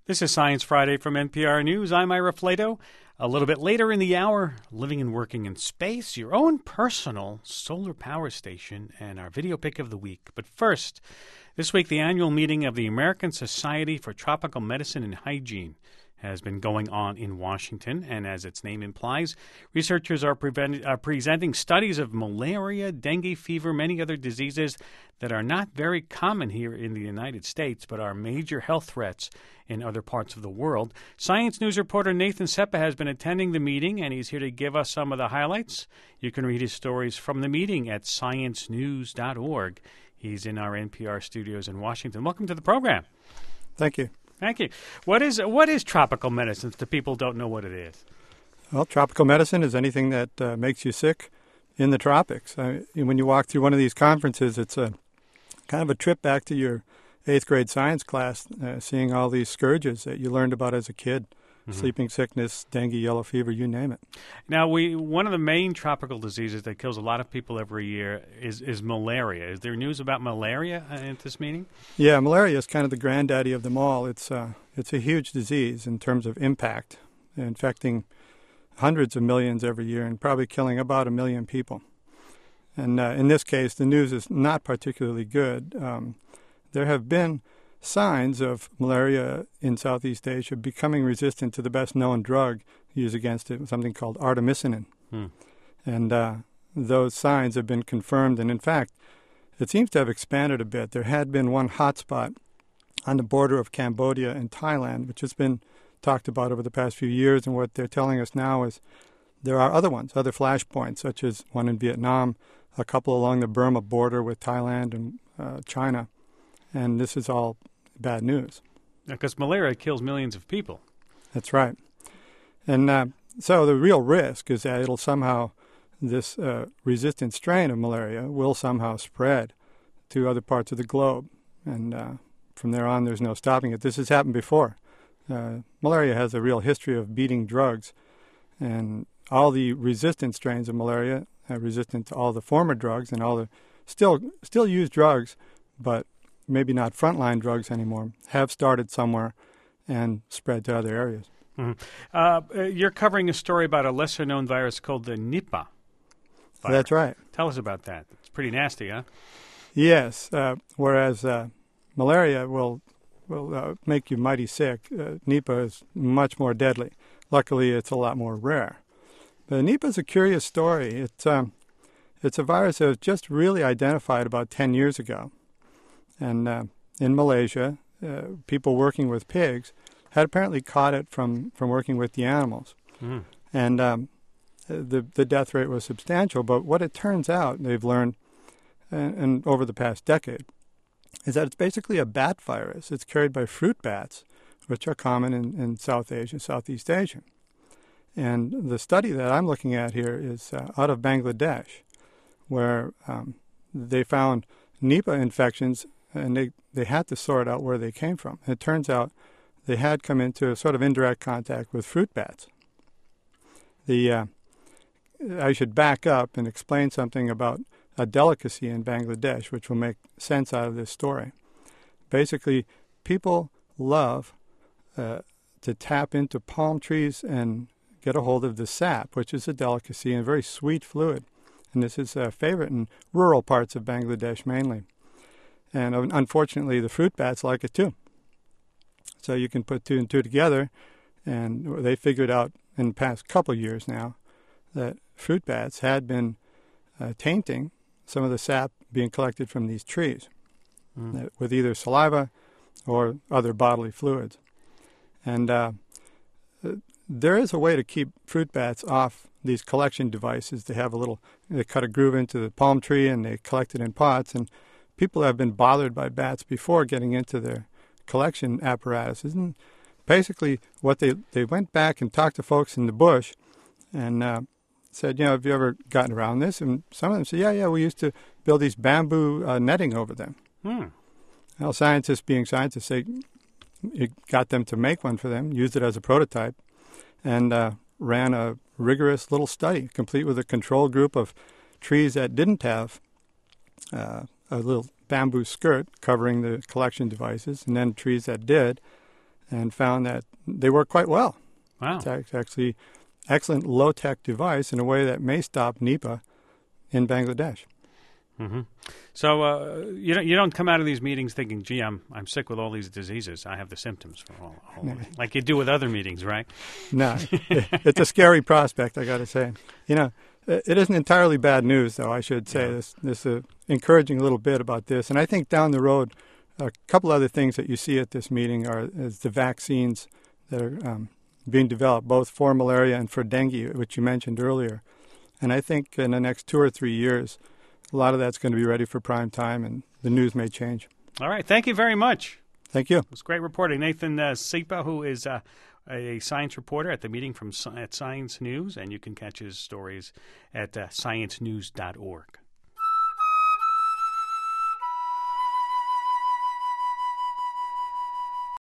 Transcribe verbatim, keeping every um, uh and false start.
This is Science Friday from N P R News. I'm Ira Flato. A little bit later in the hour, living and working in space, your own personal solar power station, and our video pick of the week. But first, this week, the annual meeting of the American Society for Tropical Medicine and Hygiene has been going on in Washington, and as its name implies, researchers are, prevent- are presenting studies of malaria, dengue fever, many other diseases that are not very common here in the United States, but are major health threats in other parts of the world. Science News reporter Nathan Seppa has been attending the meeting, and he's here to give us some of the highlights. You can read his stories from the meeting at science news dot org. He's in our N P R studios in Washington. Welcome to the program. Thank you. Thank you. What is what is tropical medicine if the people don't know what it is? Well, tropical medicine is anything that uh, makes you sick in the tropics. I, when you walk through one of these conferences, it's a kind of a trip back to your eighth grade science class, uh, seeing all these scourges that you learned about as a kid. Mm-hmm. Sleeping sickness, dengue, yellow fever, you name it. Now, we one of the main tropical diseases that kills a lot of people every year is, is malaria. Is there news about malaria at this meeting? Yeah, malaria is kind of the granddaddy of them all. It's uh, it's a huge disease in terms of impact, infecting hundreds of millions every year and probably killing about a million people. And uh, in this case, the news is not particularly good. Um, there have been signs of malaria in Southeast Asia becoming resistant to the best-known drug used against it, something called artemisinin. Hmm. And uh, those signs have been confirmed. And in fact, it seems to have expanded a bit. There had been one hotspot on the border of Cambodia and Thailand, which has been talked about over the past few years. And what they're telling us now is there are other ones, other flashpoints, such as one in Vietnam, a couple along the Burma border with Thailand and uh, China. And this is all bad news. Because malaria kills millions of people. That's right. And uh, so the real risk is that it'll somehow, this uh, resistant strain of malaria will somehow spread to other parts of the globe. And uh, from there on, there's no stopping it. This has happened before. Uh, malaria has a real history of beating drugs. And all the resistant strains of malaria are resistant to all the former drugs and all the still still used drugs, but maybe not frontline drugs anymore, have started somewhere and spread to other areas. Mm-hmm. Uh, you're covering a story about a lesser-known virus called the Nipah virus. That's right. Tell us about that. It's pretty nasty, huh? Yes. Uh, whereas uh, malaria will will uh, make you mighty sick, uh, Nipah is much more deadly. Luckily, it's a lot more rare. But Nipah is a curious story. It's, um, it's a virus that was just really identified about ten years ago. And uh, in Malaysia, uh, people working with pigs had apparently caught it from, from working with the animals. Mm. And um, the the death rate was substantial. But what it turns out, they've learned and, and over the past decade, is that it's basically a bat virus. It's carried by fruit bats, which are common in, in South Asia, Southeast Asia. And the study that I'm looking at here is uh, out of Bangladesh, where um, they found Nipah infections, and they, they had to sort out where they came from. And it turns out they had come into a sort of indirect contact with fruit bats. The uh, I should back up and explain something about a delicacy in Bangladesh, which will make sense out of this story. Basically, people love uh, to tap into palm trees and get a hold of the sap, which is a delicacy and a very sweet fluid. And this is a favorite in rural parts of Bangladesh mainly. And unfortunately, the fruit bats like it too. So you can put two and two together, and they figured out in the past couple of years now that fruit bats had been uh, tainting some of the sap being collected from these trees mm. with either saliva or other bodily fluids. And uh, there is a way to keep fruit bats off these collection devices. They have a little, they cut a groove into the palm tree and they collect it in pots, and people have been bothered by bats before getting into their collection apparatuses. And basically what they, they went back and talked to folks in the bush and uh, said, you know, have you ever gotten around this? And some of them said, yeah, yeah, we used to build these bamboo uh, netting over them. Hmm. Well, scientists being scientists, they it got them to make one for them, used it as a prototype, and uh, ran a rigorous little study, complete with a control group of trees that didn't have uh, a little bamboo skirt covering the collection devices, and then trees that did. and found that they work quite well. Wow. It's actually excellent low-tech device in a way that may stop Nipah in Bangladesh. Mm-hmm. So uh, you don't you don't come out of these meetings thinking, "Gee, I'm I'm sick with all these diseases. I have the symptoms for all, all No. like you do with other meetings, right?" No, it's a scary prospect, I got to say. You know, it isn't entirely bad news, though. I should say Yeah. this this uh, encouraging a little bit about this, and I think down the road, a couple other things that you see at this meeting are is the vaccines that are um, being developed, both for malaria and for dengue, which you mentioned earlier. And I think in the next two or three years, a lot of that's going to be ready for prime time, and the news may change. All right. Thank you very much. Thank you. It was great reporting. Nathan uh, Sipa, who is uh, a science reporter at the meeting from at Science News, and you can catch his stories at uh, science news dot org.